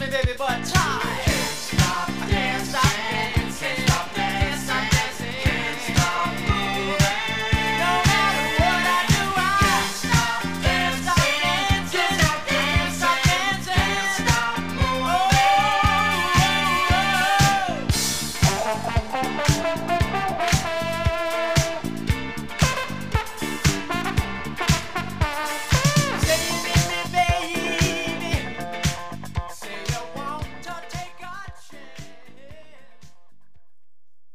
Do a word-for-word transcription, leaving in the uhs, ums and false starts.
me, baby, but try. Can't stop, I can't stop dancing. Can't stop dancing. Can't stop moving. No matter what I do, I can't stop dancing. Can't stop dancing. Can't stop moving.